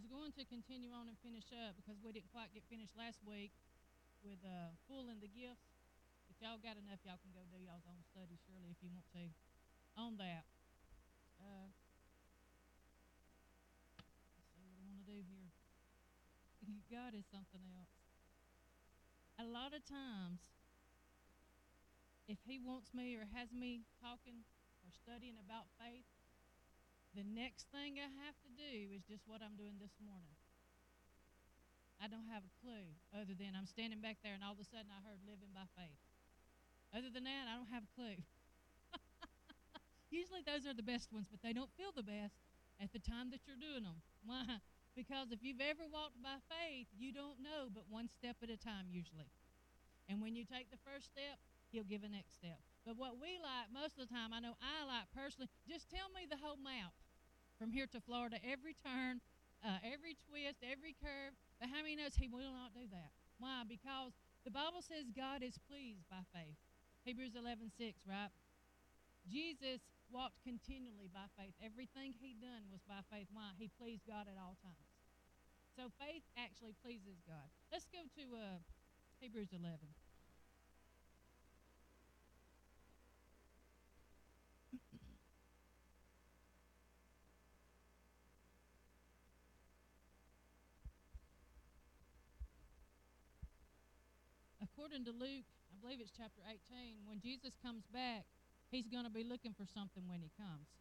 was going to continue on and finish up because we didn't quite get finished last week with fooling the gifts. But y'all got enough. Y'all can go do y'all's own study, surely, if you want to, on that. Uh, let's see what I want to do here. God is something else. A lot of times, if He wants me or has me talking or studying about faith, the next thing I have to do is just what I'm doing this morning. I don't have a clue other than I'm standing back there and all of a sudden I heard living by faith. Other than that, I don't have a clue. Usually those are the best ones, but they don't feel the best at the time that you're doing them. Why? Because if you've ever walked by faith, you don't know but one step at a time usually. And when you take the first step, He'll give a next step. But what we like most of the time, I know I like personally, just tell me the whole map from here to Florida, every turn, every twist, every curve. But how many knows He will not do that? Why? Because the Bible says God is pleased by faith. Hebrews 11:6, right? Jesus walked continually by faith. Everything He done was by faith. Why? He pleased God at all times. So faith actually pleases God. Let's go to Hebrews 11. According to Luke, I believe it's chapter 18, when Jesus comes back, He's going to be looking for something when He comes.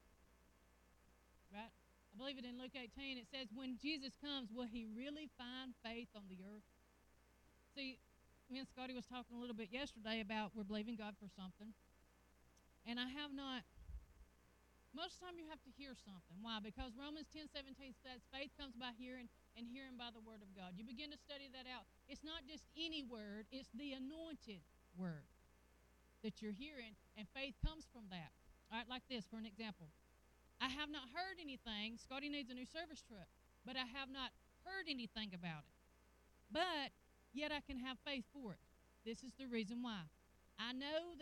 Right? I believe it in Luke 18. It says, when Jesus comes, will He really find faith on the earth? See, me and Scotty was talking a little bit yesterday about we're believing God for something. And I have not, most of the time you have to hear something. Why? Because Romans 10:17 says faith comes by hearing and hearing by the word of God. You begin to study that out. It's not just any word, it's the anointed word that you're hearing, and faith comes from that. All right, like this, for an example. I have not heard anything. Scotty needs a new service truck, but I have not heard anything about it. But yet I can have faith for it. This is the reason why. I know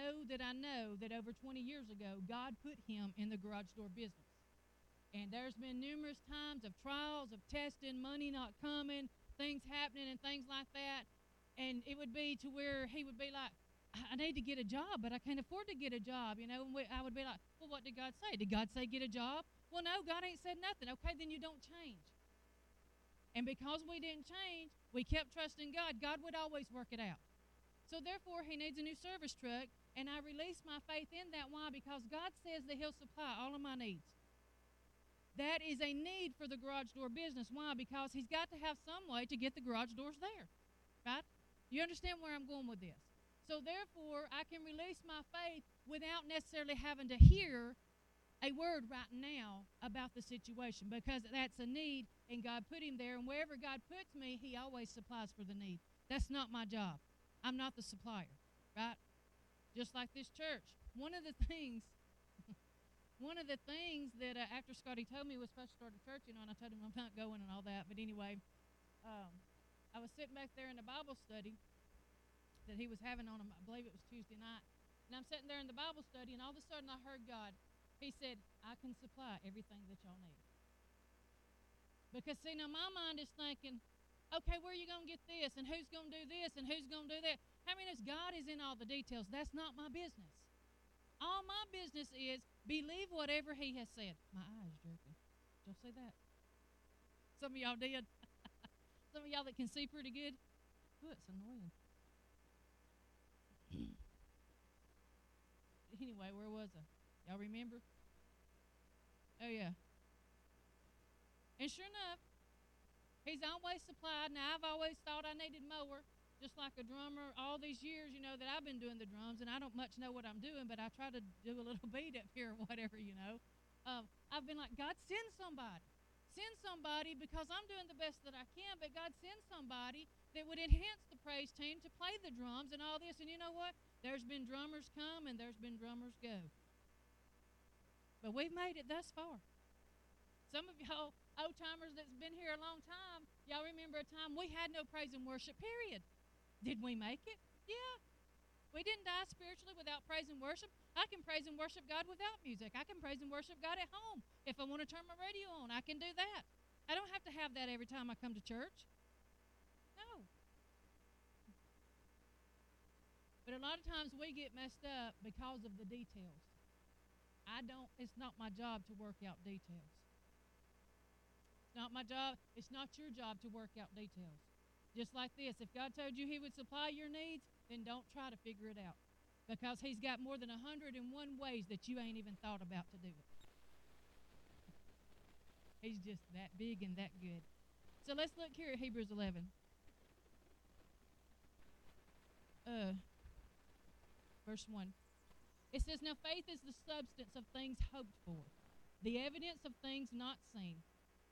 that over 20 years ago, God put him in the garage door business. And there's been numerous times of trials, of testing, money not coming, things happening and things like that. And it would be to where he would be like, I need to get a job, but I can't afford to get a job, you know. And I would be like, well, what did God say? Did God say get a job? Well, no, God ain't said nothing. Okay, then you don't change. And because we didn't change, we kept trusting God. God would always work it out. So therefore, he needs a new service truck, and I release my faith in that. Why? Because God says that He'll supply all of my needs. That is a need for the garage door business. Why? Because He's got to have some way to get the garage doors there, right? You understand where I'm going with this? So therefore, I can release my faith without necessarily having to hear a word right now about the situation, because that's a need, and God put him there, and wherever God puts me, He always supplies for the need. That's not my job. I'm not the supplier, right? Just like this church. One of the things that after Scotty told me was supposed to start a church, you know, and I told him I'm not going and all that, but anyway, I was sitting back there in the Bible study that he was having on, I believe it was Tuesday night, and I'm sitting there in the Bible study, and all of a sudden I heard God. He said, I can supply everything that y'all need. Because, see, now my mind is thinking, okay, where are you going to get this? And who's going to do this? And who's going to do that? How many knows God is in all the details? That's not my business. All my business is believe whatever He has said. My eye is jerking. Did y'all see that? Some of y'all did. Some of y'all that can see pretty good. Ooh, it's annoying. Anyway, where was I? Y'all remember? Oh, yeah. And sure enough, He's always supplied. Now, I've always thought I needed more, just like a drummer. All these years, you know, that I've been doing the drums, and I don't much know what I'm doing, but I try to do a little beat up here or whatever, you know. I've been like, God, send somebody. Send somebody, because I'm doing the best that I can, but God, send somebody that would enhance the praise team to play the drums and all this. And you know what? There's been drummers come and there's been drummers go. But we've made it thus far. Some of y'all old-timers that's been here a long time, y'all remember a time we had no praise and worship, period. Did we make it? Yeah. We didn't die spiritually without praise and worship. I can praise and worship God without music. I can praise and worship God at home. If I want to turn my radio on, I can do that. I don't have to have that every time I come to church. No. But a lot of times we get messed up because of the details. It's not my job to work out details. It's not my job. It's not your job to work out details. Just like this, if God told you He would supply your needs, then don't try to figure it out. Because He's got more than 101 ways that you ain't even thought about to do it. He's just that big and that good. So let's look here at Hebrews 11. Verse 1. It says, now faith is the substance of things hoped for, the evidence of things not seen.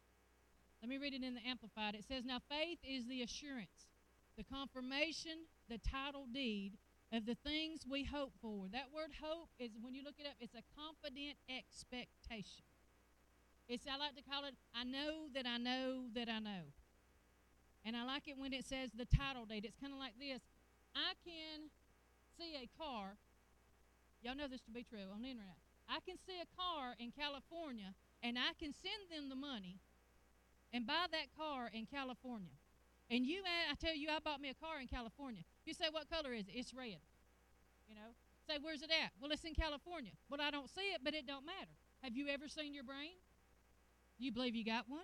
Let me read it in the Amplified. It says, now faith is the assurance, the confirmation, the title deed of the things we hope for. That word hope is, when you look it up, it's a confident expectation. I like to call it, I know that I know that I know. And I like it when it says the title deed. It's kind of like this. I can see a car. Y'all know this to be true on the internet. I can see a car in California, and I can send them the money and buy that car in California. And I tell you, I bought me a car in California. You say, what color is it? It's red. Say, where's it at? Well, it's in California. Well, I don't see it, but it don't matter. Have you ever seen your brain? Do you believe you got one?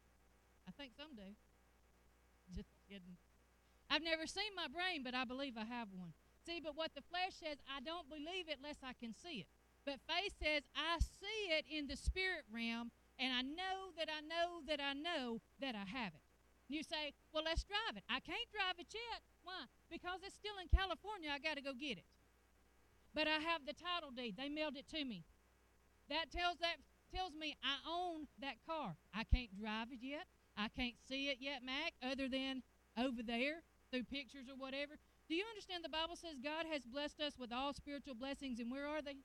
I think some do. Just kidding. I've never seen my brain, but I believe I have one. See, but what the flesh says, I don't believe it unless I can see it. But faith says, I see it in the spirit realm, and I know that I know that I know that I have it. And you say, well, let's drive it. I can't drive it yet. Why? Because it's still in California. I got to go get it. But I have the title deed. They mailed it to me. That tells me I own that car. I can't drive it yet. I can't see it yet, Mac, other than over there through pictures or whatever. Do you understand the Bible says God has blessed us with all spiritual blessings, and where are they?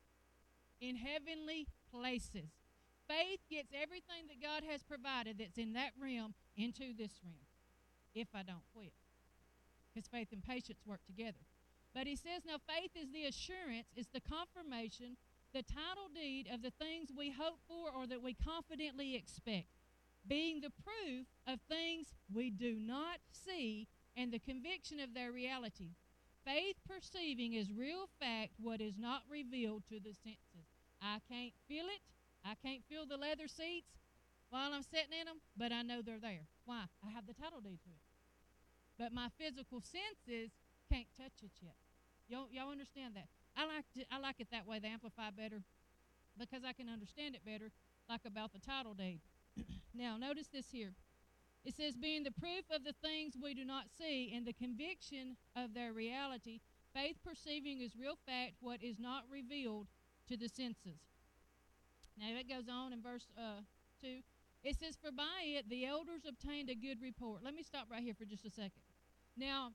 In heavenly places. Faith gets everything that God has provided that's in that realm into this realm, if I don't quit. Because faith and patience work together. But he says, now faith is the assurance, it's the confirmation, the title deed of the things we hope for or that we confidently expect, being the proof of things we do not see and the conviction of their reality. Faith perceiving as real fact what is not revealed to the senses. I can't feel it. I can't feel the leather seats while I'm sitting in them, but I know they're there. Why? I have the title deed to it. But my physical senses can't touch it yet. Y'all understand that? I like it that way, the Amplify better, because I can understand it better, like about the title deed. Now, notice this here. It says, being the proof of the things we do not see and the conviction of their reality, faith perceiving as real fact what is not revealed to the senses. Now, it goes on in verse 2. It says, for by it the elders obtained a good report. Let me stop right here for just a second. Now,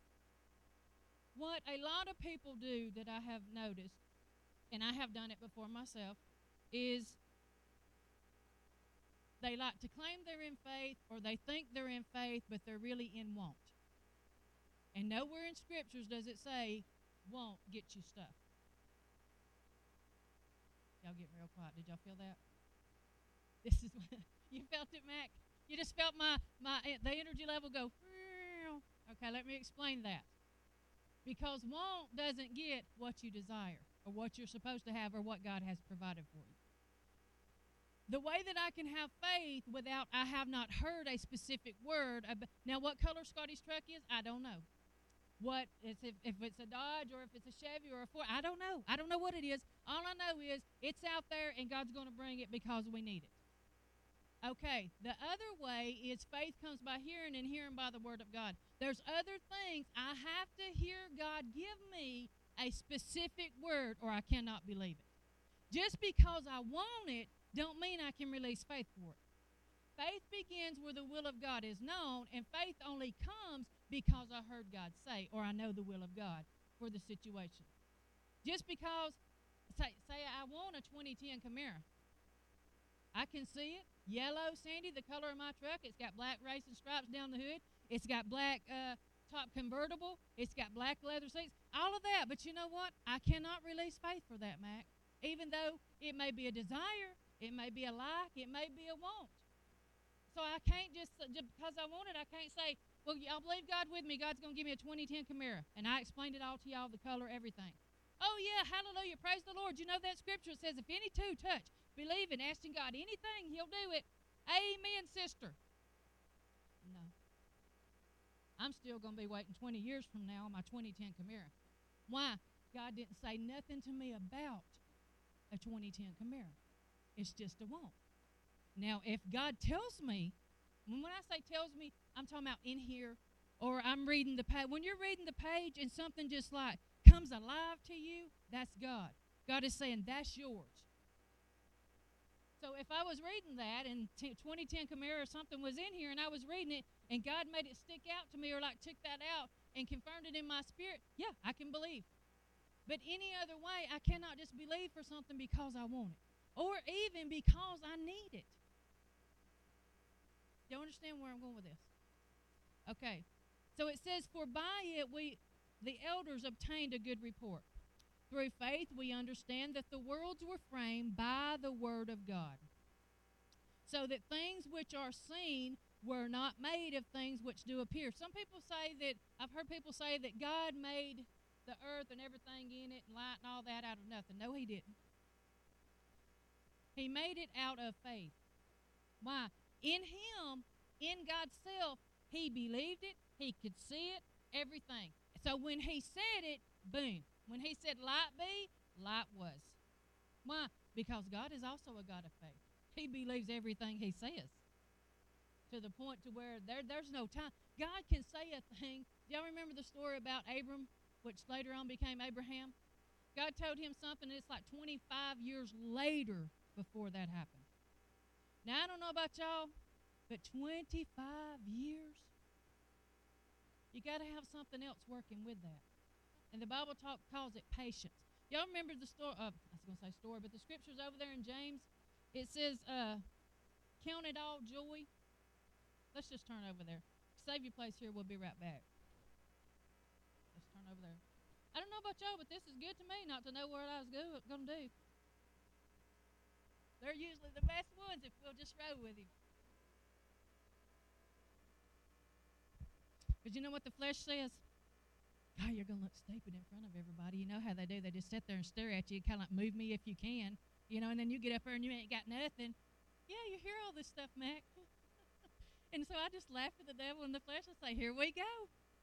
what a lot of people do that I have noticed, and I have done it before myself, is they like to claim they're in faith, or they think they're in faith, but they're really in want. And nowhere in scriptures does it say, want gets you stuff. Y'all getting real quiet. Did y'all feel that? This is you felt it, Mac? You just felt the energy level go. Okay, let me explain that. Because want doesn't get what you desire or what you're supposed to have or what God has provided for you. The way that I can have faith without I have not heard a specific word. Now, what color Scotty's truck is, I don't know. What is if it's a Dodge or if it's a Chevy or a Ford, I don't know. I don't know what it is. All I know is it's out there and God's going to bring it because we need it. Okay, the other way is faith comes by hearing and hearing by the word of God. There's other things I have to hear God give me a specific word or I cannot believe it. Just because I want it don't mean I can release faith for it. Faith begins where the will of God is known, and faith only comes because I heard God say or I know the will of God for the situation. Just because, say I want a 2010 Camaro. I can see it. Yellow, Sandy, the color of my truck. It's got black racing stripes down the hood. It's got black top convertible. It's got black leather seats. All of that. But you know what? I cannot release faith for that, Mac. Even though it may be a desire, it may be a like, it may be a want. So I can't just because I want it, I can't say, well, y'all believe God with me. God's going to give me a 2010 Camaro. And I explained it all to y'all, the color, everything. Oh, yeah, hallelujah, praise the Lord. You know that scripture says if any two touch, believing, asking God anything, he'll do it. Amen, sister. No. I'm still going to be waiting 20 years from now on my 2010 Camaro. Why? God didn't say nothing to me about a 2010 Camaro. It's just a want. Now, if God tells me, when I say tells me, I'm talking about in here, or I'm reading the page. When you're reading the page and something just like comes alive to you, that's God. God is saying, that's yours. So if I was reading that and 2010 Camaro or something was in here and I was reading it and God made it stick out to me or like took that out and confirmed it in my spirit, yeah, I can believe. But any other way, I cannot just believe for something because I want it or even because I need it. Do you understand where I'm going with this? Okay. So it says, for by it the elders obtained a good report. Through faith we understand that the worlds were framed by the word of God, so that things which are seen were not made of things which do appear. Some people say that, I've heard people say that God made the earth and everything in it and light and all that out of nothing. No, he didn't. He made it out of faith. Why? In him, in God's self, he believed it, he could see it, everything. So when he said it, boom. When he said light be, light was. Why? Because God is also a God of faith. He believes everything he says. To the point to where there's no time. God can say a thing. Do y'all remember the story about Abram, which later on became Abraham? God told him something, and it's like 25 years later before that happened. Now, I don't know about y'all, but 25 years? You got to have something else working with that. And the Bible calls it patience. Y'all remember the story? I was going to say story, but the scriptures over there in James, it says, count it all joy. Let's just turn over there. Save your place here. We'll be right back. Let's turn over there. I don't know about y'all, but this is good to me not to know what I was going to do. They're usually the best ones if we'll just roll with him. But you know what the flesh says? Oh, you're going to look stupid in front of everybody. You know how they do. They just sit there and stare at you, kind of like, move me if you can. You know, and then you get up there and you ain't got nothing. Yeah, you hear all this stuff, Mac. And so I just laugh at the devil in the flesh and say, here we go.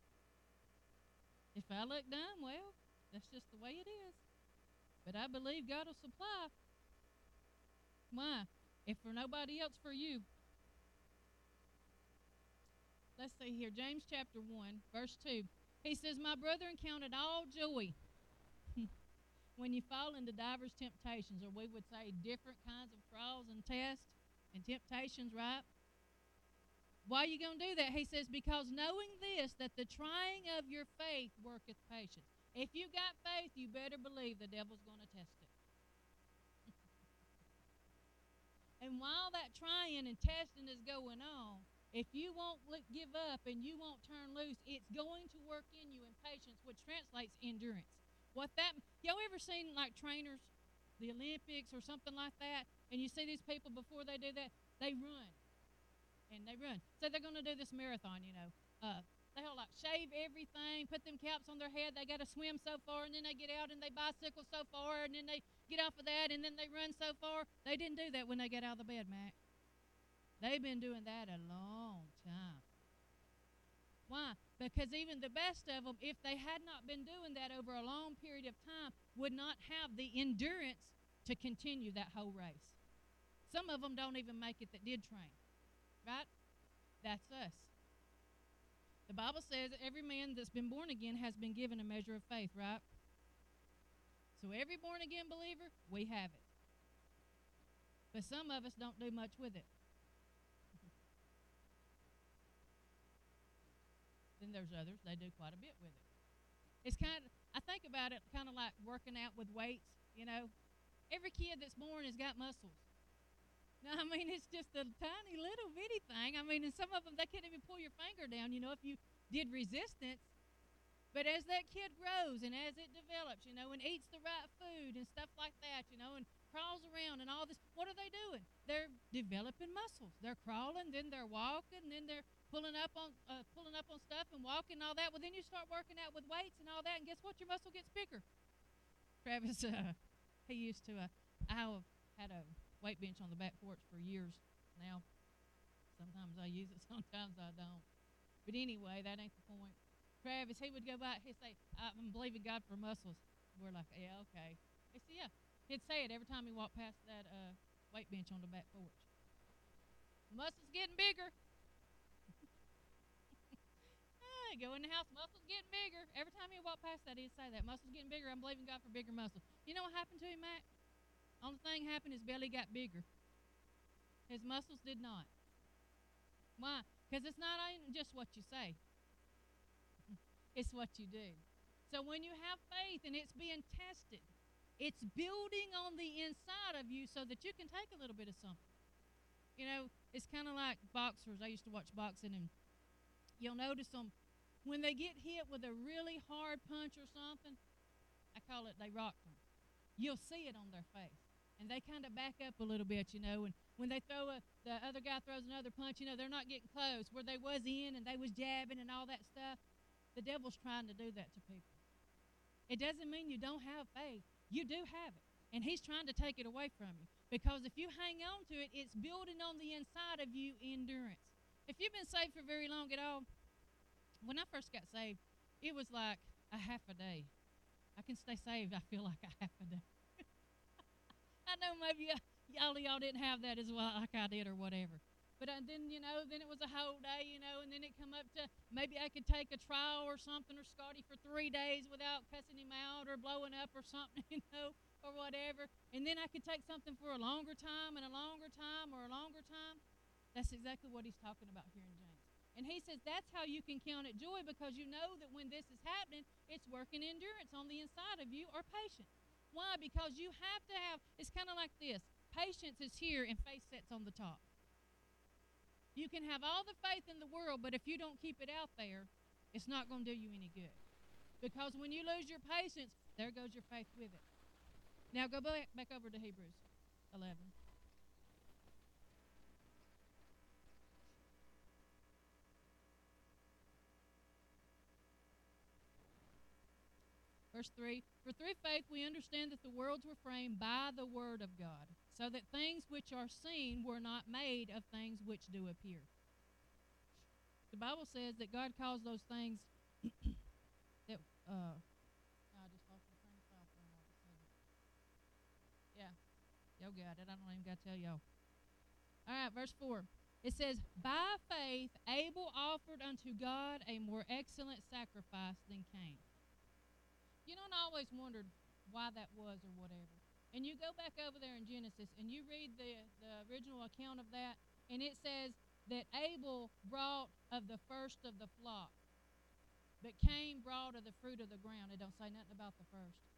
If I look dumb, well, that's just the way it is. But I believe God will supply. Why? If for nobody else, for you. Let's see here. James chapter 1, verse 2. He says, my brethren, count it all joy when you fall into divers temptations, or we would say different kinds of trials and tests and temptations, right? Why are you going to do that? He says, because knowing this, that the trying of your faith worketh patience. If you got faith, you better believe the devil's going to test it. And while that trying and testing is going on, if you won't give up and you won't turn loose, it's going to work in you in patience, which translates endurance. Y'all ever seen like trainers, the Olympics or something like that, and you see these people before they do that, they run. And they run. So they're going to do this marathon, you know. They'll like shave everything, put them caps on their head. They got to swim so far, and then they get out and they bicycle so far, and then they get off of that, and then they run so far. They didn't do that when they got out of the bed, Mac. They've been doing that a long time. Why? Because even the best of them, if they had not been doing that over a long period of time, would not have the endurance to continue that whole race. Some of them don't even make it that did train. Right? That's us. The Bible says that every man that's been born again has been given a measure of faith, right? So every born again believer, we have it. But some of us don't do much with it. Then there's others, they do quite a bit with it. It's I think about it kind of like working out with weights, you know. Every kid that's born has got muscles. No, I mean, it's just a tiny little bitty thing. I mean, and some of them, they can't even pull your finger down. You know, if you did resistance, But as that kid grows and as it develops, and eats the right food and stuff like that, and crawls around and all this, what are they doing? They're developing muscles. They're crawling, then they're walking, then they're pulling up on stuff and walking and all that. Well, then you start working out with weights and all that, and guess what? Your muscle gets bigger. Travis, he used to. I have had a weight bench on the back porch for years now. Sometimes I use it, sometimes I don't. But anyway, that ain't the point. Travis, he would go by, he'd say, I'm believing God for muscles. We're like, yeah, okay. He said, yeah. He'd say it every time he walked past that weight bench on the back porch. Muscles getting bigger. Go in the house, muscles getting bigger. Every time he walked past that, he'd say that. Muscles getting bigger. I'm believing God for bigger muscles. You know what happened to him, Mac? Only thing happened, his belly got bigger. His muscles did not. Why? Because it's not just what you say. It's what you do. So when you have faith and it's being tested, it's building on the inside of you so that you can take a little bit of something. It's kind of like boxers. I used to watch boxing, and you'll notice them when they get hit with a really hard punch or something. I call it they rocked them. You'll see it on their face. And they kind of back up a little bit, and when they the other guy throws another punch, they're not getting close. Where they was in and they was jabbing and all that stuff, the devil's trying to do that to people. It doesn't mean you don't have faith. You do have it. And he's trying to take it away from you. Because if you hang on to it, it's building on the inside of you endurance. If you've been saved for very long at all, when I first got saved, it was like a half a day. I can stay saved, I feel like a half a day. I know maybe all of y'all didn't have that as well like I did or whatever. But then, then it was a whole day, and then it come up to maybe I could take a trial or something or Scotty for 3 days without cussing him out or blowing up or something, or whatever. And then I could take something for a longer time and a longer time or a longer time. That's exactly what he's talking about here in James. And he says that's how you can count it joy, because you know that when this is happening, it's working endurance on the inside of you, or patience. Why? Because you have to have, it's kind of like this. Patience is here and faith sits on the top. You can have all the faith in the world, but if you don't keep it out there, it's not going to do you any good. Because when you lose your patience, there goes your faith with it. Now go back over to Hebrews 11. Verse 3, for through faith we understand that the worlds were framed by the word of God, so that things which are seen were not made of things which do appear. The Bible says that God calls those things that, I just lost my train of thought there all of a sudden. Yeah, y'all got it. I don't even got to tell y'all. All right, verse 4. It says, by faith Abel offered unto God a more excellent sacrifice than Cain. And I always wondered why that was or whatever. And you go back over there in Genesis and you read the original account of that, and it says that Abel brought of the first of the flock, but Cain brought of the fruit of the ground. It don't say nothing about the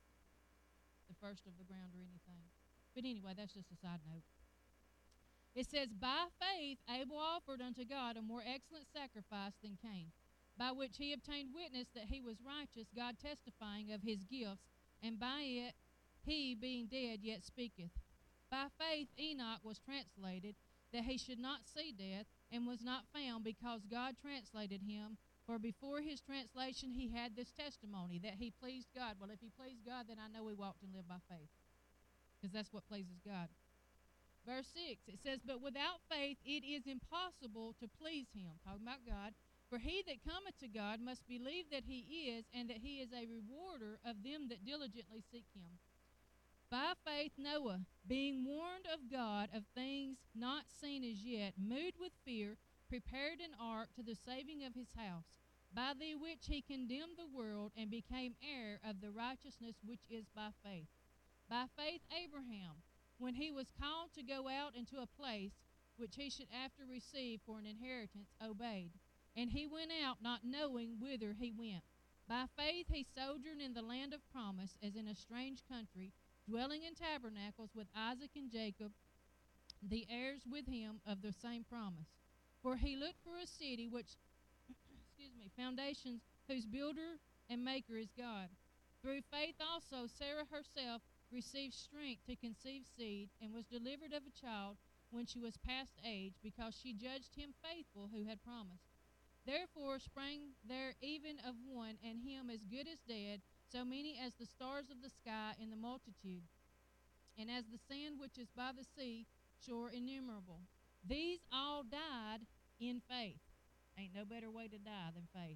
first of the ground or anything. But anyway, that's just a side note. It says, by faith Abel offered unto God a more excellent sacrifice than Cain, by which he obtained witness that he was righteous, God testifying of his gifts, and by it he, being dead, yet speaketh. By faith Enoch was translated, that he should not see death, and was not found, because God translated him. For before his translation he had this testimony, that he pleased God. Well, if he pleased God, then I know he walked and lived by faith, because that's what pleases God. Verse 6, it says, but without faith it is impossible to please him. Talking about God. For he that cometh to God must believe that he is, and that he is a rewarder of them that diligently seek him. By faith Noah, being warned of God of things not seen as yet, moved with fear, prepared an ark to the saving of his house, by the which he condemned the world, and became heir of the righteousness which is by faith. By faith Abraham, when he was called to go out into a place which he should after receive for an inheritance, obeyed. And he went out, not knowing whither he went. By faith he sojourned in the land of promise, as in a strange country, dwelling in tabernacles with Isaac and Jacob, the heirs with him of the same promise. For he looked for a city which, foundations, whose builder and maker is God. Through faith also Sarah herself received strength to conceive seed, and was delivered of a child when she was past age, because she judged him faithful who had promised. Therefore sprang there even of one, and him as good as dead, so many as the stars of the sky in the multitude, and as the sand which is by the sea shore innumerable. These all died in faith. Ain't no better way to die than faith.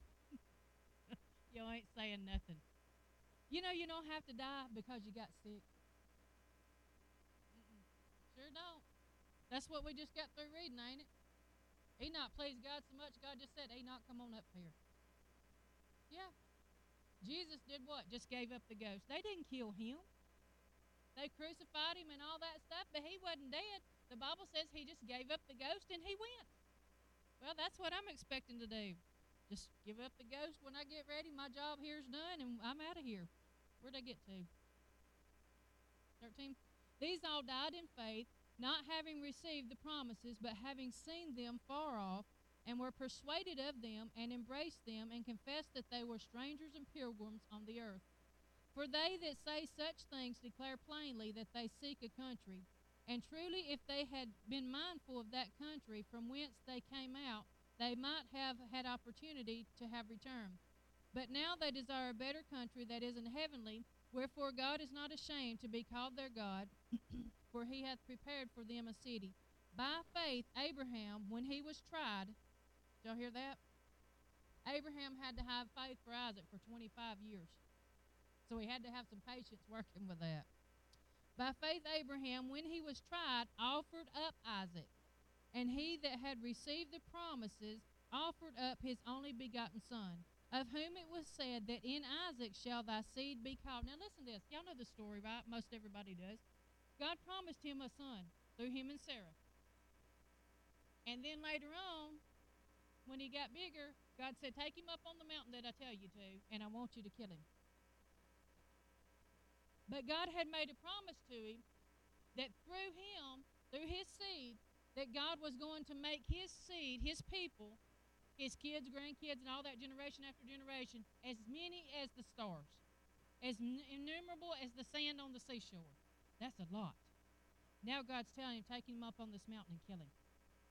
You ain't saying nothing. You know you don't have to die because you got sick. Mm-mm. Sure don't. That's what we just got through reading, ain't it? Enoch pleased God so much, God just said, Enoch, come on up here. Yeah. Jesus did what? Just gave up the ghost. They didn't kill him. They crucified him and all that stuff, but he wasn't dead. The Bible says he just gave up the ghost and he went. Well, that's what I'm expecting to do. Just give up the ghost when I get ready. My job here's done, and I'm out of here. Where'd I get to? 13. These all died in faith, not having received the promises, but having seen them far off, and were persuaded of them, and embraced them, and confessed that they were strangers and pilgrims on the earth. For they that say such things declare plainly that they seek a country. And truly, if they had been mindful of that country from whence they came out, they might have had opportunity to have returned. But now they desire a better country, that is, an heavenly. Wherefore God is not ashamed to be called their God, for he hath prepared for them a city. By faith Abraham, when he was tried, did y'all hear that? Abraham had to have faith for Isaac for 25 years. So he had to have some patience working with that. By faith Abraham, when he was tried, offered up Isaac. And he that had received the promises offered up his only begotten son, of whom it was said that in Isaac shall thy seed be called. Now listen to this. Y'all know the story, right? Most everybody does. God promised him a son through him and Sarah. And then later on, when he got bigger, God said, take him up on the mountain that I tell you to, and I want you to kill him. But God had made a promise to him that through him, through his seed, that God was going to make his seed, his people, his kids, grandkids, and all that generation after generation, as many as the stars, as innumerable as the sand on the seashore. That's a lot. Now God's telling him, take him up on this mountain and kill him.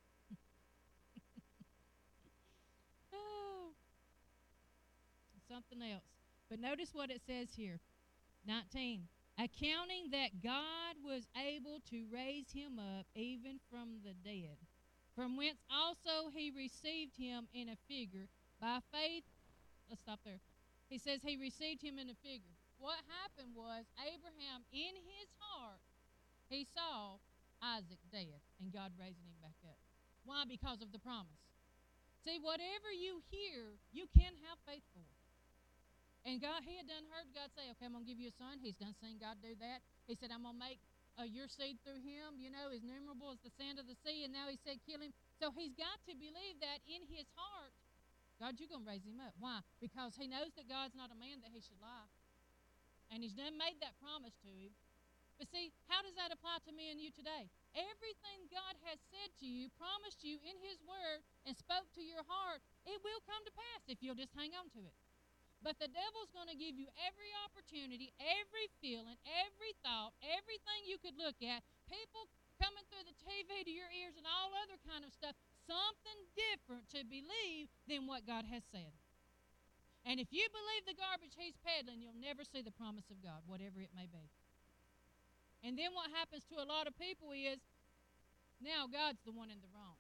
Oh, something else. But notice what it says here. 19. Accounting that God was able to raise him up even from the dead, from whence also he received him in a figure. By faith, let's stop there. He says he received him in a figure. What happened was Abraham, in his heart, he saw Isaac dead and God raising him back up. Why? Because of the promise. See, whatever you hear, you can have faith for. And God, he had done heard God say, okay, I'm going to give you a son. He's done seen God do that. He said, I'm going to make your seed through him, as innumerable as the sand of the sea. And now he said, kill him. So he's got to believe that in his heart, God, you're going to raise him up. Why? Because he knows that God's not a man that he should lie. And he's done made that promise to him. But see, how does that apply to me and you today? Everything God has said to you, promised you in his word, and spoke to your heart, it will come to pass if you'll just hang on to it. But the devil's going to give you every opportunity, every feeling, every thought, everything you could look at, people coming through the TV to your ears and all other kind of stuff, something different to believe than what God has said. And if you believe the garbage he's peddling, you'll never see the promise of God, whatever it may be. And then what happens to a lot of people is, now God's the one in the wrong.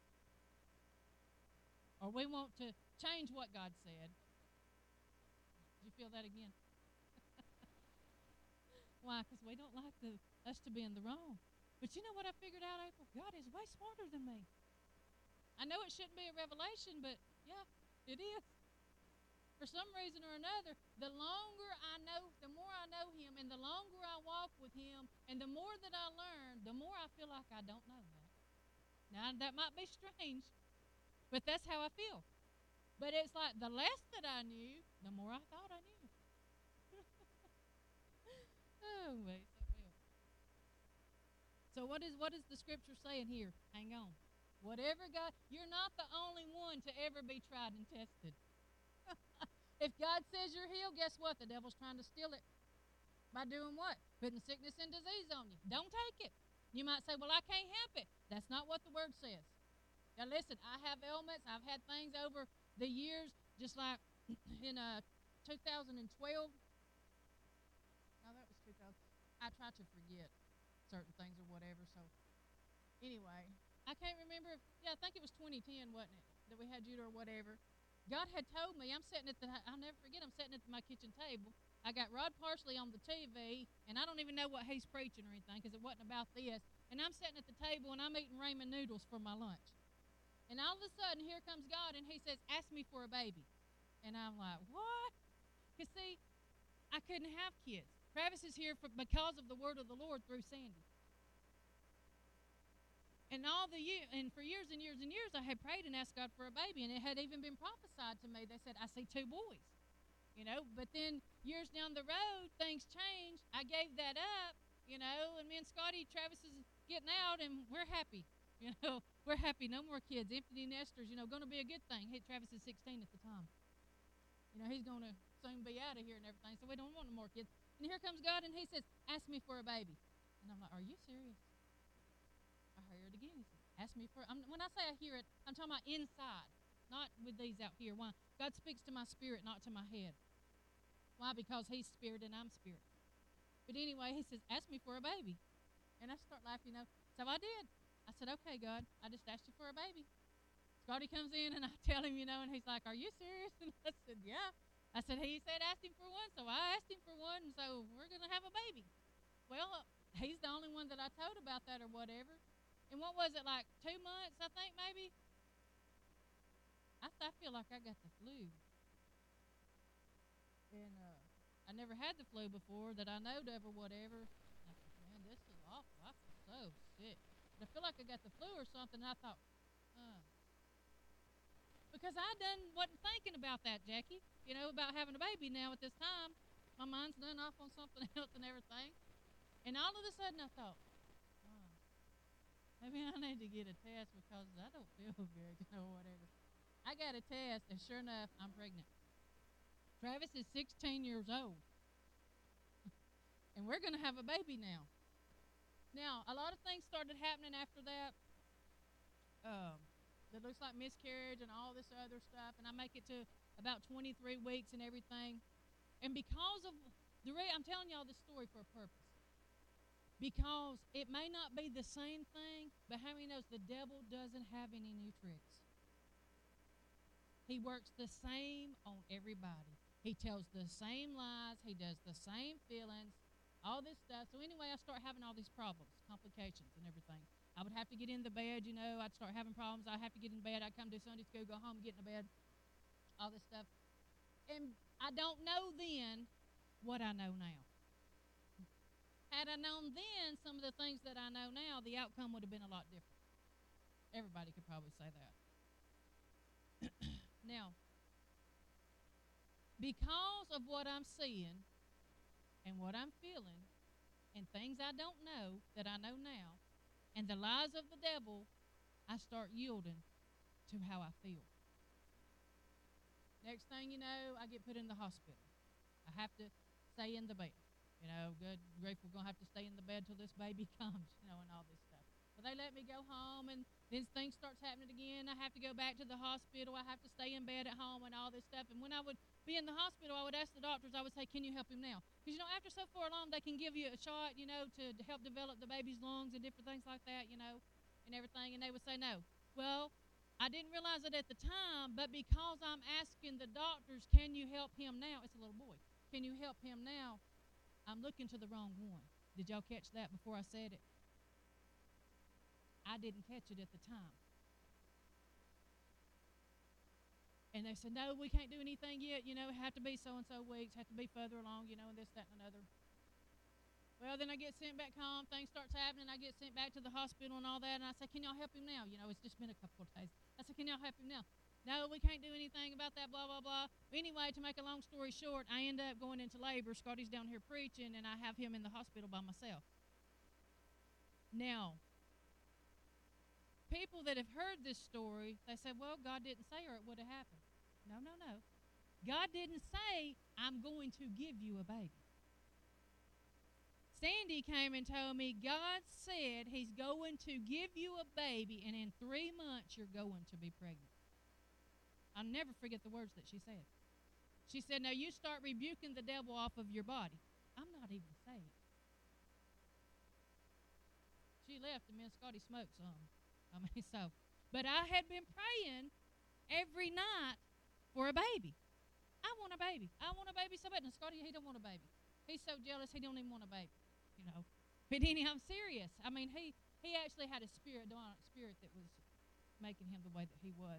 Or we want to change what God said. Did you feel that again? Why? Because we don't like us to be in the wrong. But you know what I figured out, April? God is way smarter than me. I know it shouldn't be a revelation, but yeah, it is. For some reason or another, the longer I know, the more I know him, and the longer I walk with him, and the more that I learn, the more I feel like I don't know that. Now, that might be strange, but that's how I feel. But it's like the less that I knew, the more I thought I knew. Oh, wait. So what is the scripture saying here? Hang on. Whatever God, you're not the only one to ever be tried and tested. If God says you're healed, guess what? The devil's trying to steal it by doing what? Putting sickness and disease on you. Don't take it. You might say, well, I can't help it. That's not what the word says. Now, listen, I have ailments. I've had things over the years, just like in 2012. No, that was 2000. I try to forget certain things or whatever. So, anyway, I can't remember. I think it was 2010, wasn't it? That we had Judah or whatever. God had told me, I'll never forget, I'm sitting at my kitchen table. I got Rod Parsley on the TV, and I don't even know what he's preaching or anything because it wasn't about this. And I'm sitting at the table, and I'm eating ramen noodles for my lunch. And all of a sudden, here comes God, and he says, ask me for a baby. And I'm like, what? Because, see, I couldn't have kids. Travis is here because of the word of the Lord through Sandy. And for years and years and years, I had prayed and asked God for a baby, and it had even been prophesied to me. They said, I see 2 boys, But then years down the road, things changed. I gave that up, and me and Scotty, Travis is getting out, and we're happy. We're happy. No more kids. Empty nesters, going to be a good thing. Hey, Travis is 16 at the time. He's going to soon be out of here and everything, so we don't want no more kids. And here comes God, and he says, ask me for a baby. And I'm like, are you serious? I heard it again. He said, ask me for when I say I hear it, I'm talking about inside, not with these out here. Why? God speaks to my spirit, not to my head. Why? Because he's spirit and I'm spirit. But anyway, he says, ask me for a baby. And I start laughing, So I did. I said, okay, God, I just asked you for a baby. Scotty comes in, and I tell him, and he's like, are you serious? And I said, yeah. I said, he said ask him for one, so I asked him for one, and so we're going to have a baby. Well, he's the only one that I told about that or whatever. And what was it, like 2 months, I think, maybe? I feel like I got the flu. And I never had the flu before that I knowed of or whatever. And I thought, man, this is awful. I feel so sick. But I feel like I got the flu or something. And I thought, because I wasn't thinking about that, Jackie, about having a baby now at this time. My mind's done off on something else and everything. And all of a sudden I thought, maybe I need to get a test because I don't feel good, whatever. I got a test, and sure enough, I'm pregnant. Travis is 16 years old, and we're going to have a baby now. Now, a lot of things started happening after that. That looks like miscarriage and all this other stuff, and I make it to about 23 weeks and everything. And because of I'm telling y'all this story for a purpose. Because it may not be the same thing, but how many knows the devil doesn't have any new tricks? He works the same on everybody. He tells the same lies. He does the same feelings, all this stuff. So anyway, I start having all these problems, complications and everything. I would have to get in the bed, I'd start having problems. I'd have to get in bed. I'd come to Sunday school, go home, get in the bed, all this stuff. And I don't know then what I know now. Had I known then some of the things that I know now, the outcome would have been a lot different. Everybody could probably say that. Now, because of what I'm seeing and what I'm feeling and things I don't know that I know now and the lies of the devil, I start yielding to how I feel. Next thing you know, I get put in the hospital. I have to stay in the bed. Good grief, we're going to have to stay in the bed till this baby comes, and all this stuff. Well, they let me go home, and then things starts happening again. I have to go back to the hospital. I have to stay in bed at home and all this stuff. And when I would be in the hospital, I would ask the doctors, I would say, can you help him now? Because, after so far along, they can give you a shot, to help develop the baby's lungs and different things like that, and everything. And they would say no. Well, I didn't realize it at the time, but because I'm asking the doctors, can you help him now? It's a little boy. Can you help him now? I'm looking to the wrong one. Did y'all catch that before I said it? I didn't catch it at the time. And they said, no, we can't do anything yet. It have to be so-and-so weeks, have to be further along, and this, that, and another. Well, then I get sent back home. Things starts happening. I get sent back to the hospital and all that. And I say, can y'all help him now? It's just been a couple of days. I said, can y'all help him now? No, we can't do anything about that, blah, blah, blah. Anyway, to make a long story short, I end up going into labor. Scotty's down here preaching, and I have him in the hospital by myself. Now, people that have heard this story, they say, well, God didn't say or it would have happened. No. God didn't say, I'm going to give you a baby. Sandy came and told me, God said He's going to give you a baby, and in 3 months you're going to be pregnant. I'll never forget the words that she said. She said, now you start rebuking the devil off of your body. I'm not even saved. She left, and me and Scotty smoked some. But I had been praying every night for a baby. I want a baby. I want a baby so bad. And Scotty, he don't want a baby. He's so jealous, he don't even want a baby. But I'm serious. I mean, he actually had a demonic spirit that was making him the way that he was.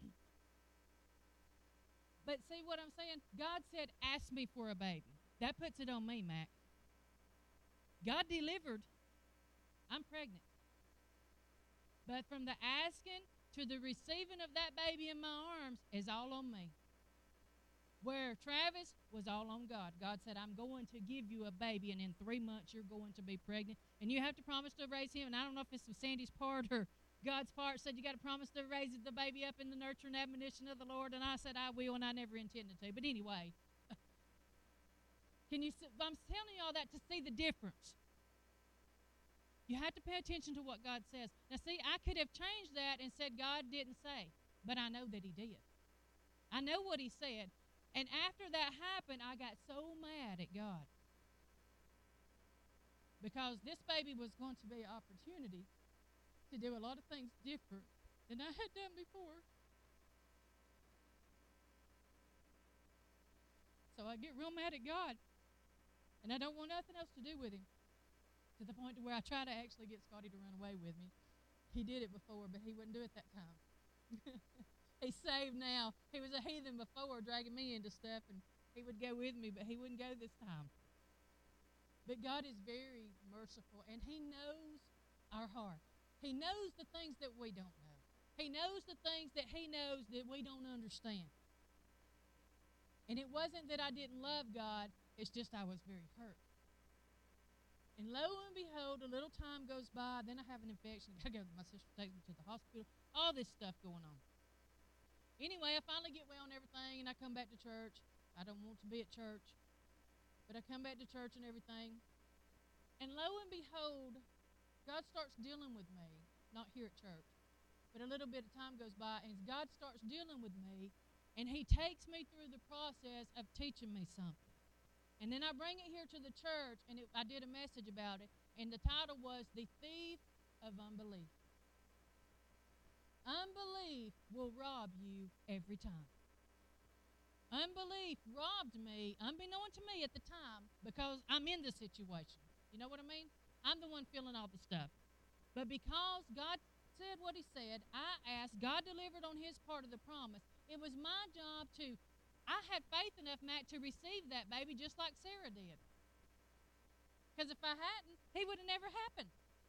But see what I'm saying? God said, ask me for a baby. That puts it on me, Mac. God delivered. I'm pregnant. But from the asking to the receiving of that baby in my arms is all on me. Where Travis was all on God. God said, I'm going to give you a baby, and in 3 months you're going to be pregnant. And you have to promise to raise him. And I don't know if it's Sandy's part or God's part. Said you got to promise to raise the baby up in the nurture and admonition of the Lord. And I said, I will, and I never intended to. But anyway, I'm telling you all that to see the difference. You have to pay attention to what God says. Now, see, I could have changed that and said God didn't say, but I know that He did. I know what He said. And after that happened, I got so mad at God. Because this baby was going to be an opportunity to do a lot of things different than I had done before. So I get real mad at God. And I don't want nothing else to do with Him. To the point to where I try to actually get Scotty to run away with me. He did it before, but he wouldn't do it that time. He's saved now. He was a heathen before, dragging me into stuff, and he would go with me, but he wouldn't go this time. But God is very merciful, and He knows our heart. He knows the things that we don't know. He knows the things that He knows that we don't understand. And it wasn't that I didn't love God, it's just I was very hurt. And lo and behold, a little time goes by, then I have an infection. My sister takes me to the hospital, all this stuff going on. Anyway, I finally get well and everything, and I come back to church. I don't want to be at church, but I come back to church and everything. And lo and behold, God starts dealing with me, not here at church, but a little bit of time goes by, and God starts dealing with me, and He takes me through the process of teaching me something. And then I bring it here to the church, and I did a message about it, and the title was The Thief of Unbelief. Unbelief will rob you every time. Unbelief robbed me, unbeknown to me at the time, because I'm in the situation. You know what I mean? I'm the one feeling all the stuff. But because God said what He said, I asked, God delivered on His part of the promise. It was my job I had faith enough, Matt, to receive that baby just like Sarah did. Because if I hadn't, he would have never happened.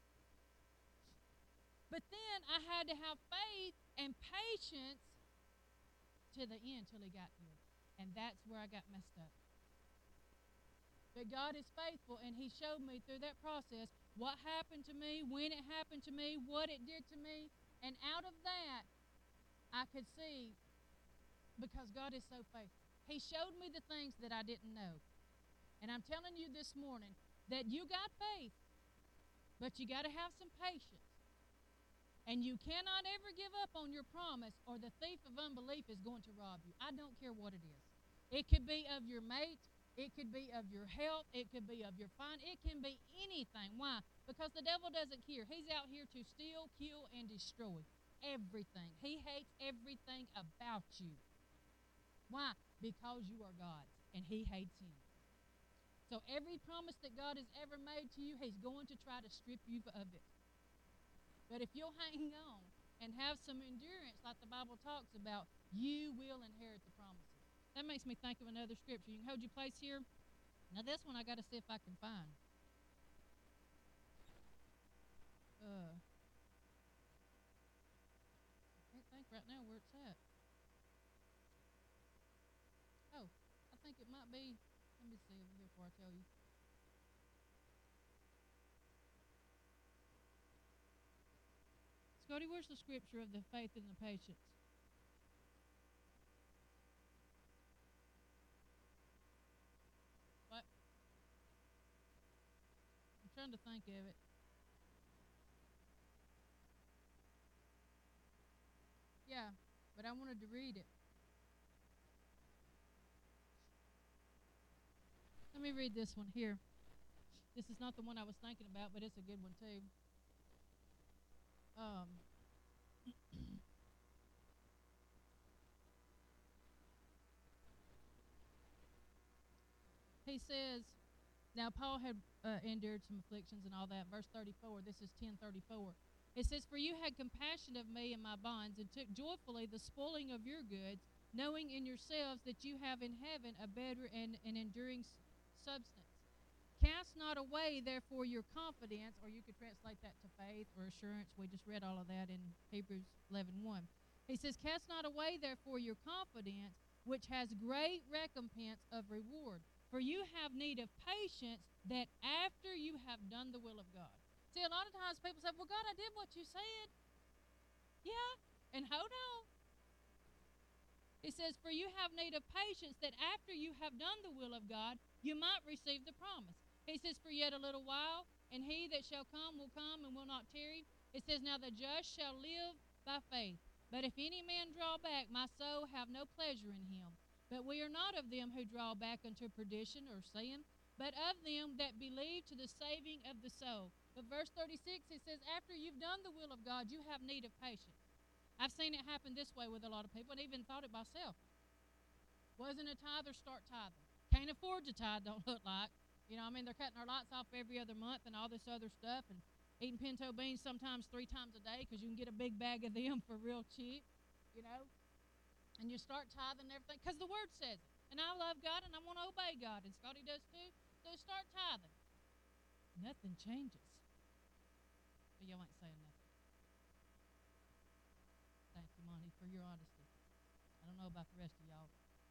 But then I had to have faith and patience to the end till He got here. And that's where I got messed up. But God is faithful, and He showed me through that process what happened to me, when it happened to me, what it did to me. And out of that, I could see, because God is so faithful, He showed me the things that I didn't know. And I'm telling you this morning that you got faith, but you got to have some patience. And you cannot ever give up on your promise, or the thief of unbelief is going to rob you. I don't care what it is. It could be of your mate. It could be of your health. It could be of your it can be anything. Why? Because the devil doesn't care. He's out here to steal, kill, and destroy everything. He hates everything about you. Why? Because you are God's, and He hates him. So every promise that God has ever made to you, He's going to try to strip you of it. But if you'll hang on and have some endurance like the Bible talks about, you will inherit the promises. That makes me think of another scripture. You can hold your place here. Now this one I got to see if I can find. I can't think right now where it's at. Oh, I think it might be. Let me see over here before I tell you. Scotty, where's the scripture of the faith and the patience? trying to think of it. Yeah, but I wanted to read it. Let me read this one here. This is not the one I was thinking about, but it's a good one too. Um, he says, now Paul had endured some afflictions and all that. Verse 34, this is 10:34. It says, "For you had compassion of me and my bonds, and took joyfully the spoiling of your goods, knowing in yourselves that you have in heaven a better and an enduring substance. Cast not away, therefore, your confidence," or you could translate that to faith or assurance. We just read all of that in Hebrews 11:1. He says, "Cast not away, therefore, your confidence, which has great recompense of reward. For you have need of patience, that after you have done the will of God." See, a lot of times people say, "Well, God, I did what you said." Yeah, and hold on. He says, "For you have need of patience, that after you have done the will of God, you might receive the promise." He says, "For yet a little while, and he that shall come will come and will not tarry." It says, "Now the just shall live by faith. But if any man draw back, my soul have no pleasure in him. But we are not of them who draw back unto perdition or sin, but of them that believe to the saving of the soul." But verse 36, it says, after you've done the will of God, you have need of patience. I've seen it happen this way with a lot of people, and even thought it myself. Wasn't a tither, start tithing. Can't afford to tithe, don't look like. They're cutting our lights off every other month and all this other stuff, and eating pinto beans sometimes 3 times a day because you can get a big bag of them for real cheap, you know. And you start tithing and everything because the Word says it. And I love God and I want to obey God, and Scotty does too. So start tithing. Nothing changes. But y'all ain't saying nothing. Thank you, Monty, for your honesty. I don't know about the rest of y'all.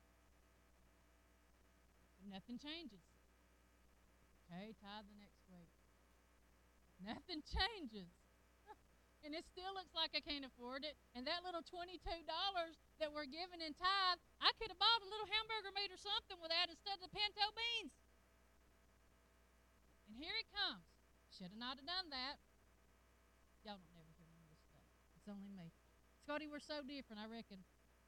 But nothing changes. Okay, tithe the next week. Nothing changes. And it still looks like I can't afford it. And that little $22 that we're giving in tithe, I could have bought a little hamburger meat or something with that instead of the pinto beans. And here it comes. Should have not have done that. Y'all don't never hear none of this stuff. It's only me. Scotty, we're so different, I reckon.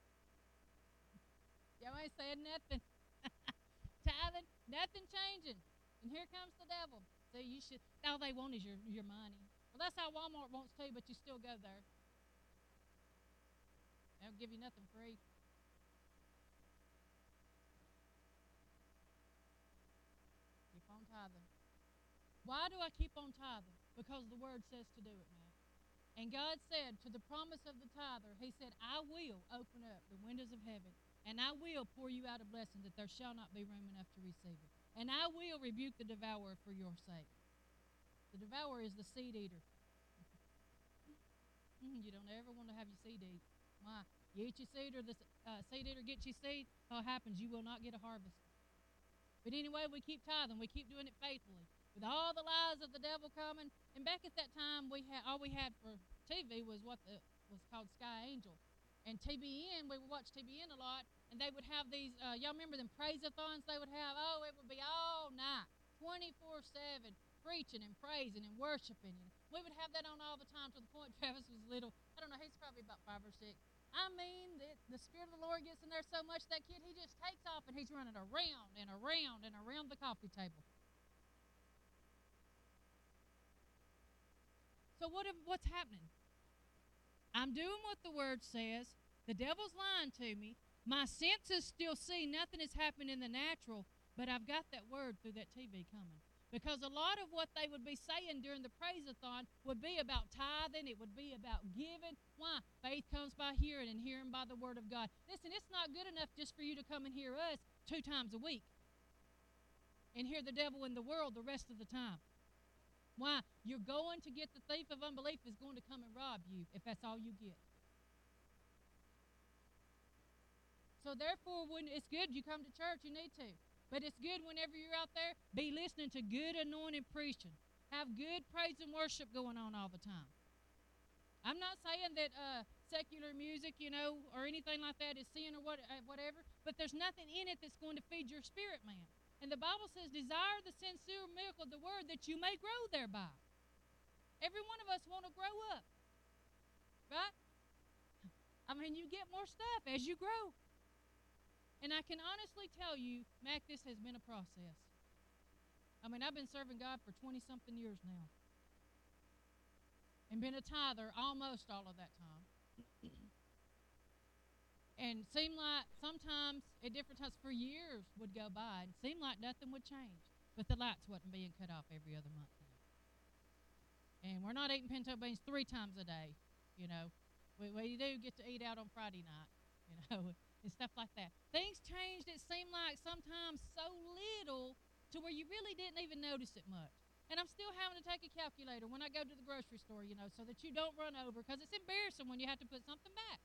Y'all ain't saying nothing. Tithing, nothing changing. And here comes the devil. So you should, all they want is your money. Well, that's how Walmart wants to, but you still go there. They don't give you nothing free. Keep on tithing. Why do I keep on tithing? Because the Word says to do it, man. And God said to the promise of the tither, He said, "I will open up the windows of heaven, and I will pour you out a blessing that there shall not be room enough to receive it. And I will rebuke the devourer for your sake." The devourer is the seed eater. You don't ever want to have your seed eat. Why? You eat your seed, or the seed eater gets your seed, what happens? You will not get a harvest. But anyway, we keep tithing. We keep doing it faithfully. With all the lies of the devil coming. And back at that time, all we had for TV was what was called Sky Angel. And TBN, we would watch TBN a lot, and they would have these, y'all remember them praise-a-thons they would have? Oh, it would be all night, 24/7, preaching and praising and worshiping. And we would have that on all the time to the point Travis was little. I don't know, he's probably about 5 or 6. I mean, the Spirit of the Lord gets in there so much, that kid, he just takes off and he's running around and around and around the coffee table. So what's happening? I'm doing what the Word says. The devil's lying to me. My senses still see nothing is happening in the natural, but I've got that Word through that TV coming. Because a lot of what they would be saying during the praise-a-thon would be about tithing. It would be about giving. Why? Faith comes by hearing, and hearing by the Word of God. Listen, it's not good enough just for you to come and hear us 2 times a week and hear the devil in the world the rest of the time. Why? You're going to get, the thief of unbelief is going to come and rob you if that's all you get. So therefore, when it's good you come to church, you need to. But it's good whenever you're out there, be listening to good anointed preaching. Have good praise and worship going on all the time. I'm not saying that secular music, or anything like that is sin or whatever, but there's nothing in it that's going to feed your spirit, man. And the Bible says, desire the sincere milk of the word that you may grow thereby. Every one of us want to grow up, right? I mean, you get more stuff as you grow. And I can honestly tell you, Mac, this has been a process. I mean, I've been serving God for 20-something years now. And been a tither almost all of that time. And seemed like sometimes, at different times, for years would go by, and seemed like nothing would change. But the lights wasn't being cut off every other month now. And we're not eating pinto beans 3 times a day, you know. We do get to eat out on Friday night, you know, and stuff like that. Things changed, it seemed like, sometimes so little to where you really didn't even notice it much. And I'm still having to take a calculator when I go to the grocery store, you know, so that you don't run over, because it's embarrassing when you have to put something back.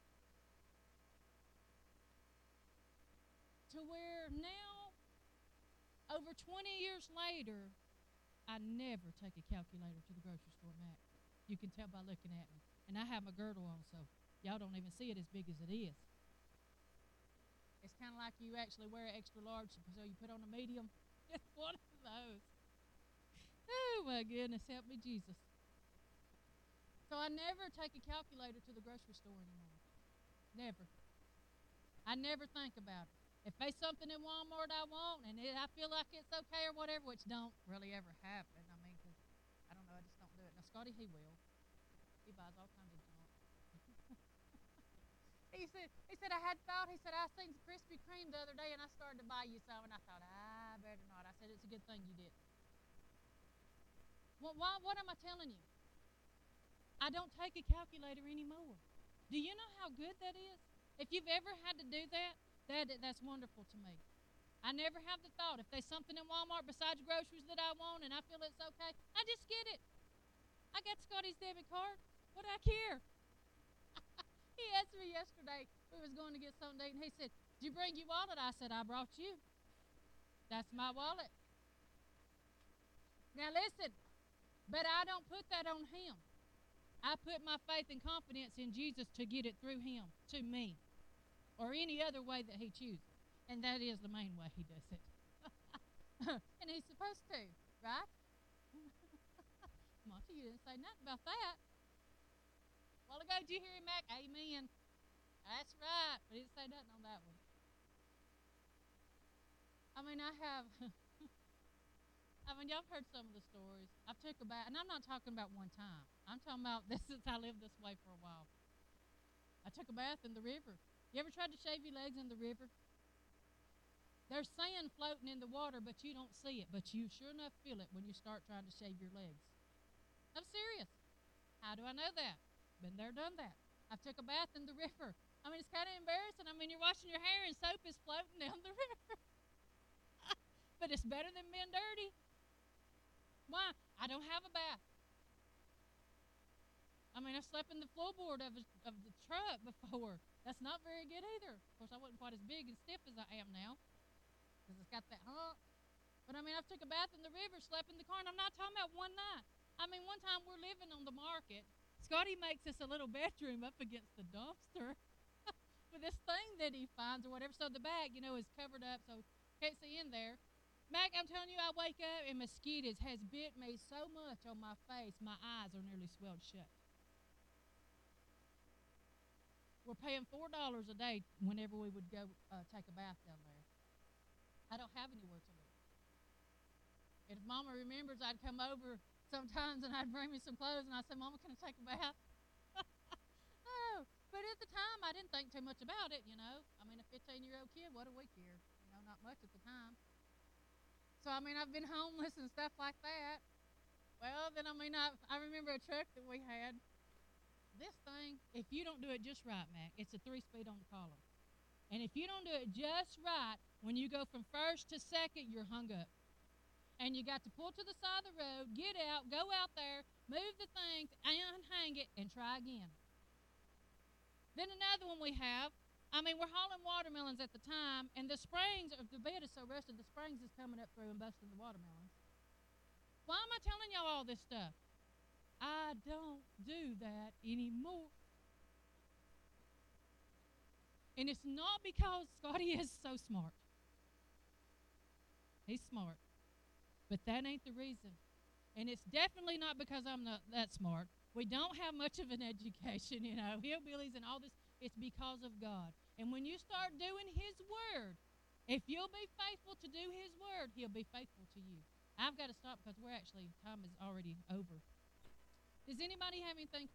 To where now, over 20 years later, I never take a calculator to the grocery store, Mac. You can tell by looking at me. And I have my girdle on, so y'all don't even see it as big as it is. It's kind of like you actually wear an extra large, so you put on a medium. It's one of those. Oh, my goodness, help me, Jesus. So I never take a calculator to the grocery store anymore. Never. I never think about it. If there's something in Walmart I want, and I feel like it's okay or whatever, which don't really ever happen. I mean, because, I don't know, I just don't do it. Now, Scotty, he will. He buys all kinds of junk. He said, I had thought, he said, I seen some Krispy Kreme the other day, and I started to buy you some, and I thought, I better not. I said, it's a good thing you did. Well, what am I telling you? I don't take a calculator anymore. Do you know how good that is? If you've ever had to do that, that's wonderful to me. I never have the thought, if there's something in Walmart besides groceries that I want and I feel it's okay, I just get it. I got Scotty's debit card. What do I care? He asked me yesterday, we was going to get something to eat, and he said, did you bring your wallet? I said, I brought you. That's my wallet. Now listen, but I don't put that on him. I put my faith and confidence in Jesus to get it through him, to me, or any other way that he chooses. And that is the main way he does it. And he's supposed to, right? Monty, you didn't say nothing about that. A while ago, did you hear him, Mac? Amen. That's right. But he didn't say nothing on that one. I mean, y'all have heard some of the stories. I've took a bath, and I'm not talking about one time. I'm talking about this since I lived this way for a while. I took a bath in the river. You ever tried to shave your legs in the river? There's sand floating in the water, but you don't see it. But you sure enough feel it when you start trying to shave your legs. I'm serious. How do I know that? Been there, done that. I've took a bath in the river. I mean, it's kind of embarrassing. I mean, you're washing your hair and soap is floating down the river. But it's better than being dirty. Why? I don't have a bath. I mean, I've slept in the floorboard of the truck before. That's not very good either. Of course, I wasn't quite as big and stiff as I am now, because it's got that hump. But I mean, I've took a bath in the river, slept in the car, and I'm not talking about one night. I mean, one time we're living on the market. Scotty makes us a little bedroom up against the dumpster with this thing that he finds or whatever. So the bag, you know, is covered up, so can't see in there. Mac, I'm telling you, I wake up and mosquitoes has bit me so much on my face, my eyes are nearly swelled shut. We're paying $4 a day whenever we would go take a bath down there. I don't have anywhere to live. And if Mama remembers, I'd come over sometimes and I'd bring me some clothes and I'd say, Mama, can I take a bath? Oh, but at the time, I didn't think too much about it, you know. I mean, a 15-year-old kid, what do we care? You know, not much at the time. So, I mean, I've been homeless and stuff like that. Well, then, I mean, I remember a truck that we had. This thing, if you don't do it just right, Mac, it's a 3-speed on the column. And if you don't do it just right, when you go from first to second, you're hung up. And you got to pull to the side of the road, get out, go out there, move the things, unhang it, and try again. Then another one we have, I mean, we're hauling watermelons at the time, and the springs, the bed is so rusted, the springs is coming up through and busting the watermelons. Why am I telling y'all all this stuff? I don't do that anymore. And it's not because Scotty is so smart. He's smart. But that ain't the reason. And it's definitely not because I'm not that smart. We don't have much of an education, hillbillies and all this. It's because of God. And when you start doing His Word, if you'll be faithful to do His Word, He'll be faithful to you. I've got to stop because time is already over. Does anybody have anything